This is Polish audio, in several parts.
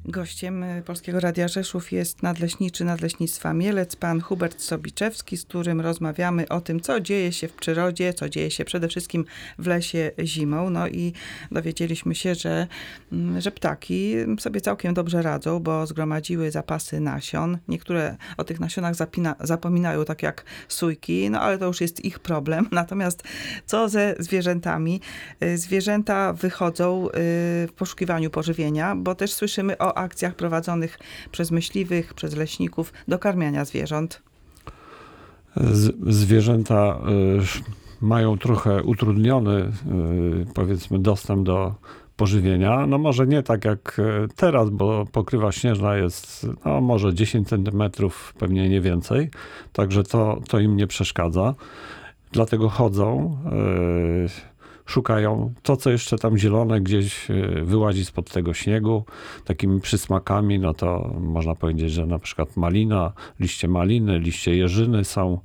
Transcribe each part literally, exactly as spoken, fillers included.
Gościem Polskiego Radia Rzeszów jest nadleśniczy Nadleśnictwa Mielec, pan Hubert Sobiczewski, z którym rozmawiamy o tym, co dzieje się w przyrodzie, co dzieje się przede wszystkim w lesie zimą. No i dowiedzieliśmy się, że, że ptaki sobie całkiem dobrze radzą, bo zgromadziły zapasy nasion. Niektóre o tych nasionach zapina, zapominają, tak jak sójki, no ale to już jest ich problem. Natomiast co ze zwierzętami? Zwierzęta wychodzą w poszukiwaniu pożywienia, bo też słyszymy o akcjach prowadzonych przez myśliwych, przez leśników dokarmiania zwierząt. Z, zwierzęta y, mają trochę utrudniony, y, powiedzmy, dostęp do pożywienia. No może nie tak jak teraz, bo pokrywa śnieżna jest no może dziesięć centymetrów, pewnie nie więcej. Także to, to im nie przeszkadza. Dlatego chodzą, y, szukają to, co jeszcze tam zielone gdzieś wyłazi spod tego śniegu, takimi przysmakami, no to można powiedzieć, że na przykład malina, liście maliny, liście jeżyny są,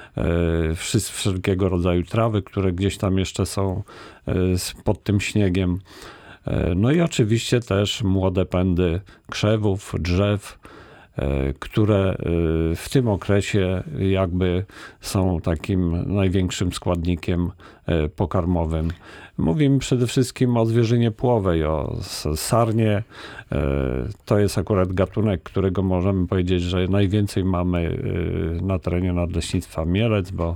e, wszelkiego rodzaju trawy, które gdzieś tam jeszcze są e, pod tym śniegiem. E, no i oczywiście też młode pędy krzewów, drzew, które w tym okresie jakby są takim największym składnikiem pokarmowym. Mówimy przede wszystkim o zwierzynie płowej, o sarnie. To jest akurat gatunek, którego możemy powiedzieć, że najwięcej mamy na terenie Nadleśnictwa Mielec, bo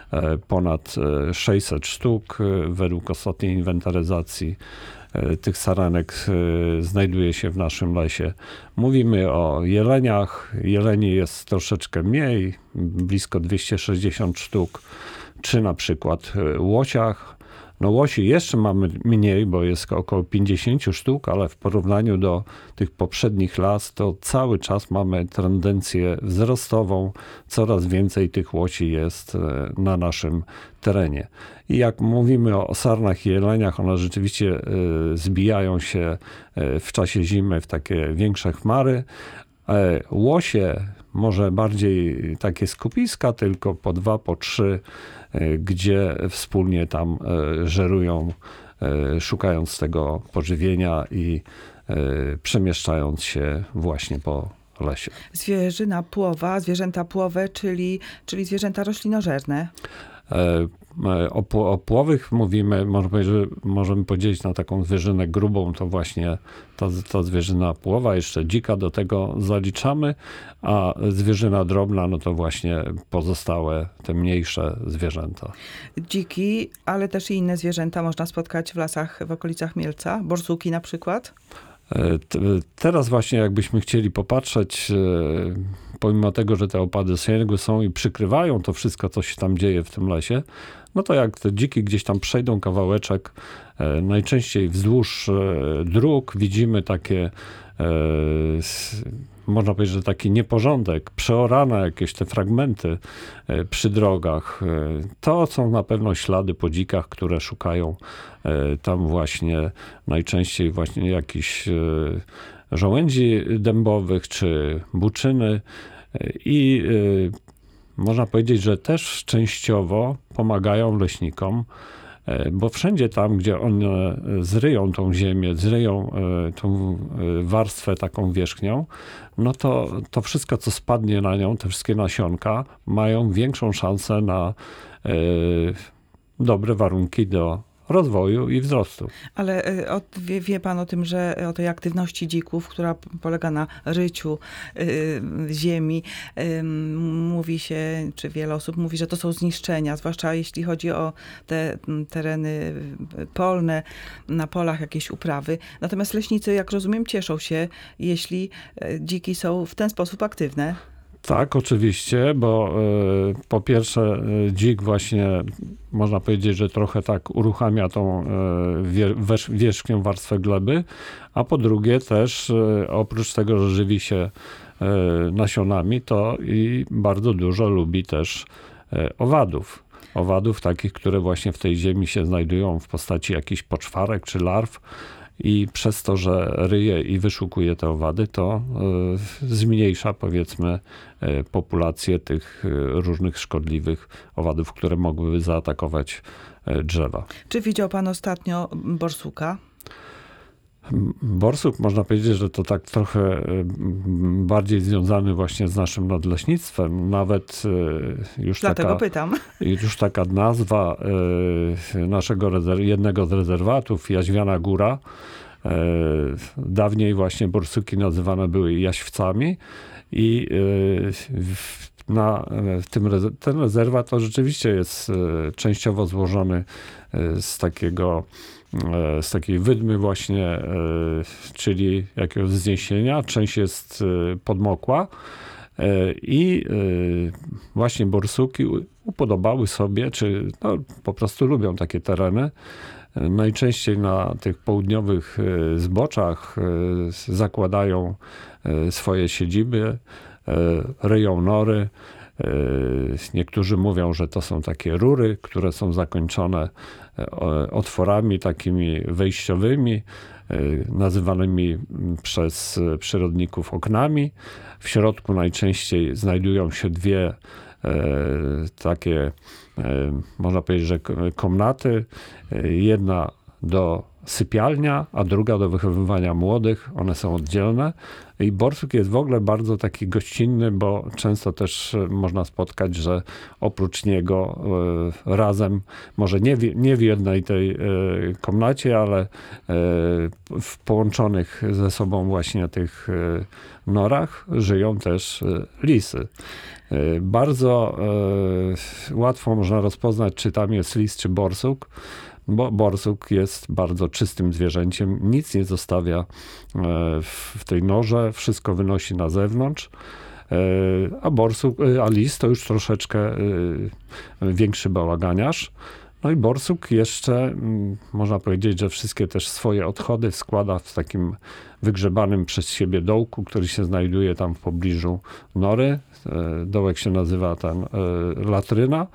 ponad sześćset sztuk według ostatniej inwentaryzacji tych saranek znajduje się w naszym lesie. Mówimy o jeleniach. Jeleni jest troszeczkę mniej, blisko dwieście sześćdziesiąt sztuk, czy na przykład łosiach. No łosi jeszcze mamy mniej, bo jest około pięćdziesiąt sztuk, ale w porównaniu do tych poprzednich lat to cały czas mamy tendencję wzrostową. Coraz więcej tych łosi jest na naszym terenie. I jak mówimy o sarnach i jeleniach, one rzeczywiście zbijają się w czasie zimy w takie większe chmary. Łosie, może bardziej takie skupiska, tylko po dwa, po trzy, gdzie wspólnie tam żerują, szukając tego pożywienia i przemieszczając się właśnie po lesie. Zwierzyna płowa, zwierzęta płowe, czyli, czyli zwierzęta roślinożerne. O, o płowych mówimy, można powiedzieć, że możemy podzielić na taką zwierzynę grubą, to właśnie ta, ta zwierzyna płowa, jeszcze dzika do tego zaliczamy, a zwierzyna drobna, no to właśnie pozostałe, te mniejsze zwierzęta. Dziki, ale też i inne zwierzęta można spotkać w lasach w okolicach Mielca, borsuki na przykład? Teraz właśnie jakbyśmy chcieli popatrzeć, pomimo tego, że te opady śniegu są i przykrywają to wszystko, co się tam dzieje w tym lesie, no to jak te dziki gdzieś tam przejdą kawałeczek, najczęściej wzdłuż dróg widzimy takie, można powiedzieć, że taki nieporządek, przeorane jakieś te fragmenty przy drogach. To są na pewno ślady po dzikach, które szukają tam właśnie najczęściej właśnie jakichś żołędzi dębowych czy buczyny i można powiedzieć, że też częściowo pomagają leśnikom, bo wszędzie tam, gdzie one zryją tą ziemię, zryją tą warstwę taką wierzchnią, no to to wszystko, co spadnie na nią, te wszystkie nasionka, mają większą szansę na dobre warunki do rozwoju i wzrostu. Ale od, wie, wie pan o tym, że o tej aktywności dzików, która polega na ryciu y, ziemi, y, mówi się, czy wiele osób mówi, że to są zniszczenia, zwłaszcza jeśli chodzi o te tereny polne, na polach jakieś uprawy. Natomiast leśnicy, jak rozumiem, cieszą się, jeśli dziki są w ten sposób aktywne. Tak, oczywiście, bo y, po pierwsze y, dzik właśnie, można powiedzieć, że trochę tak uruchamia tą y, wie, wesz, wierzchnią warstwę gleby, a po drugie też y, oprócz tego, że żywi się y, nasionami, to i bardzo dużo lubi też y, owadów. Owadów takich, które właśnie w tej ziemi się znajdują w postaci jakichś poczwarek czy larw. I przez to, że ryje i wyszukuje te owady, to y, zmniejsza, powiedzmy, y, populację tych y, różnych szkodliwych owadów, które mogłyby zaatakować y, drzewa. Czy widział pan ostatnio borsuka? Borsuk, można powiedzieć, że to tak trochę bardziej związany właśnie z naszym nadleśnictwem. Nawet już Dlatego taka, pytam. już taka nazwa naszego rezerw- jednego z rezerwatów, Jaźwiana Góra. Dawniej właśnie borsuki nazywane były jaśwcami i na w tym ten rezerwat to rzeczywiście jest częściowo złożony z takiego z takiej wydmy właśnie, czyli jakiegoś wzniesienia. Część jest podmokła i właśnie borsuki upodobały sobie, czy no, po prostu lubią takie tereny. Najczęściej na tych południowych zboczach zakładają swoje siedziby, ryją nory. Niektórzy mówią, że to są takie rury, które są zakończone otworami takimi wejściowymi, nazywanymi przez przyrodników oknami. W środku najczęściej znajdują się dwie takie, można powiedzieć, że komnaty. Jedna do sypialnia, a druga do wychowywania młodych. One są oddzielne. I borsuk jest w ogóle bardzo taki gościnny, bo często też można spotkać, że oprócz niego razem, może nie w, nie w jednej tej komnacie, ale w połączonych ze sobą właśnie tych norach żyją też lisy. Bardzo łatwo można rozpoznać, czy tam jest lis, czy borsuk, bo borsuk jest bardzo czystym zwierzęciem, nic nie zostawia w tej norze, wszystko wynosi na zewnątrz, a borsuk, a lis to już troszeczkę większy bałaganiarz. No i borsuk jeszcze, można powiedzieć, że wszystkie też swoje odchody składa w takim wygrzebanym przez siebie dołku, który się znajduje tam w pobliżu nory. Dołek się nazywa ten latryna.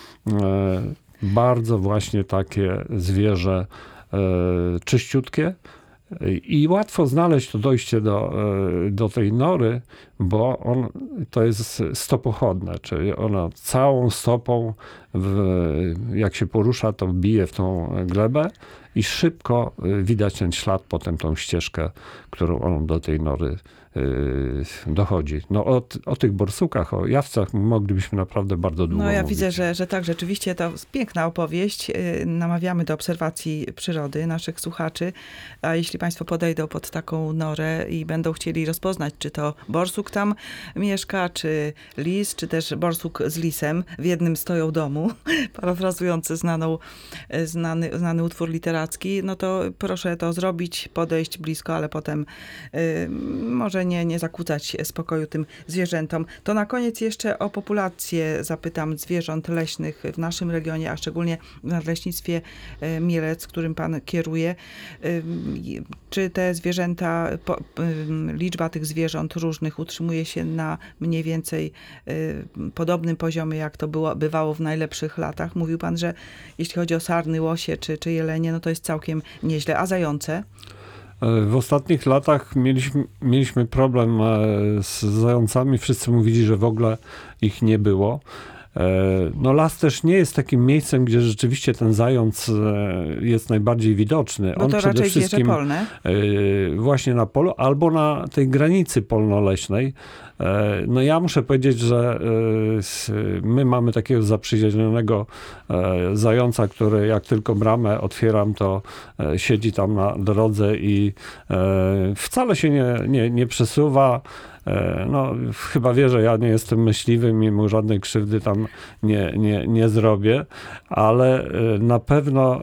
Bardzo właśnie takie zwierzę czyściutkie i łatwo znaleźć to dojście do, do tej nory, bo on, to jest stopochodne, czyli ona całą stopą, w, jak się porusza, to bije w tą glebę i szybko widać ten ślad, potem tą ścieżkę, którą on do tej nory dochodzi. No o, o tych borsukach, o jawcach moglibyśmy naprawdę bardzo długo No ja mówić. widzę, że, że tak, rzeczywiście to jest piękna opowieść. Namawiamy do obserwacji przyrody naszych słuchaczy, a jeśli państwo podejdą pod taką norę i będą chcieli rozpoznać, czy to borsuk tam mieszka, czy lis, czy też borsuk z lisem w jednym stoją domu, parafrazujący znaną, znany, znany utwór literacki, no to proszę to zrobić, podejść blisko, ale potem y, może nie, nie zakłócać spokoju tym zwierzętom. To na koniec jeszcze o populację zapytam zwierząt leśnych w naszym regionie, a szczególnie w Nadleśnictwie Mielec, którym pan kieruje. Czy te zwierzęta, po, liczba tych zwierząt różnych utrzymuje się na mniej więcej podobnym poziomie, jak to było, bywało w najlepszych latach? Mówił pan, że jeśli chodzi o sarny, łosie czy, czy jelenie, no to jest całkiem nieźle. A zające? W ostatnich latach mieliśmy, mieliśmy problem z zającami. Wszyscy mówili, że w ogóle ich nie było. No las też nie jest takim miejscem, gdzie rzeczywiście ten zając jest najbardziej widoczny. Bo On to przede raczej wszystkim zwierzę polne. Właśnie na polu albo na tej granicy polno-leśnej. No ja muszę powiedzieć, że my mamy takiego zaprzyjaźnionego zająca, który jak tylko bramę otwieram, to siedzi tam na drodze i wcale się nie, nie, nie przesuwa. No, chyba wie, że ja nie jestem myśliwym i mu żadnej krzywdy tam nie, nie, nie zrobię, ale na pewno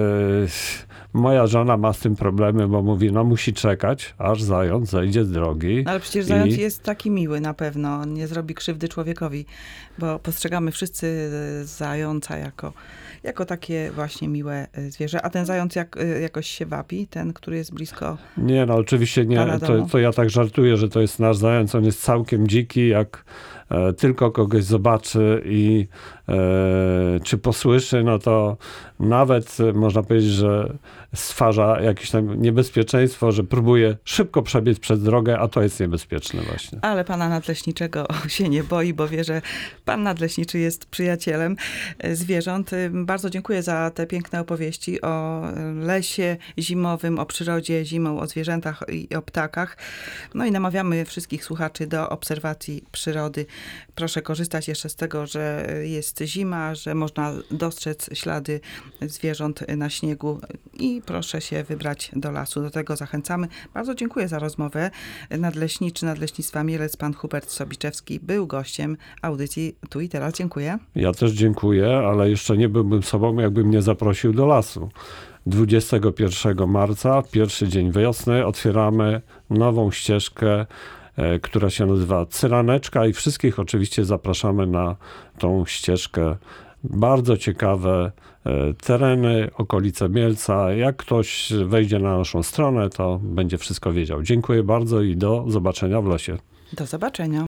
moja żona ma z tym problemy, bo mówi, no musi czekać, aż zając zejdzie z drogi. No, ale przecież zając i... jest taki miły na pewno, on nie zrobi krzywdy człowiekowi, bo postrzegamy wszyscy zająca jako, jako takie właśnie miłe zwierzę. A ten zając jak, jakoś się wabi, ten, który jest blisko? Nie, no oczywiście nie, to, to ja tak żartuję, że to jest nasz zając, on jest całkiem dziki, jak e, tylko kogoś zobaczy i e, czy posłyszy, no to nawet można powiedzieć, że stwarza jakieś tam niebezpieczeństwo, że próbuje szybko przebiec przez drogę, a to jest niebezpieczne właśnie. Ale pana nadleśniczego się nie boi, bo wie, że pan nadleśniczy jest przyjacielem zwierząt. Bardzo dziękuję za te piękne opowieści o lesie zimowym, o przyrodzie zimą, o zwierzętach i o ptakach. No i namawiamy wszystkich słuchaczy do obserwacji przyrody. Proszę korzystać jeszcze z tego, że jest zima, że można dostrzec ślady zwierząt na śniegu i proszę się wybrać do lasu. Do tego zachęcamy. Bardzo dziękuję za rozmowę. Nadleśniczy Nadleśnictwa Mielec, pan Hubert Sobiczewski był gościem audycji Tu i Teraz. Dziękuję. Ja też dziękuję, ale jeszcze nie byłbym sobą, jakbym mnie zaprosił do lasu. dwudziestego pierwszego marca, pierwszy dzień wiosny, otwieramy nową ścieżkę, e, która się nazywa Cyraneczka i wszystkich oczywiście zapraszamy na tą ścieżkę. Bardzo ciekawe e, tereny, okolice Mielca. Jak ktoś wejdzie na naszą stronę, to będzie wszystko wiedział. Dziękuję bardzo i do zobaczenia w lesie. Do zobaczenia.